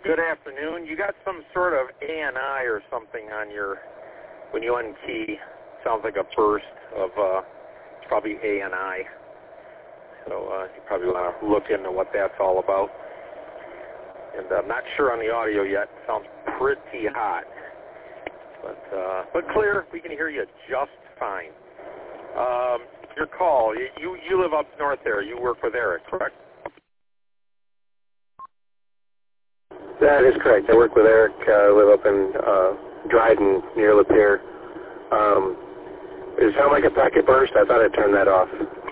Good afternoon. You got some sort of ANI or something on your, when you unkey, sounds like a burst of, it's probably ANI. So you probably want to look into what that's all about. And I'm not sure on the audio yet. It sounds pretty hot. But clear. We can hear you just fine. Your call, you live up north there. You work with Eric, correct? That is correct. I work with Eric. I live up in Dryden near Lapeer. Does it sound like a packet burst? I thought I turned that off.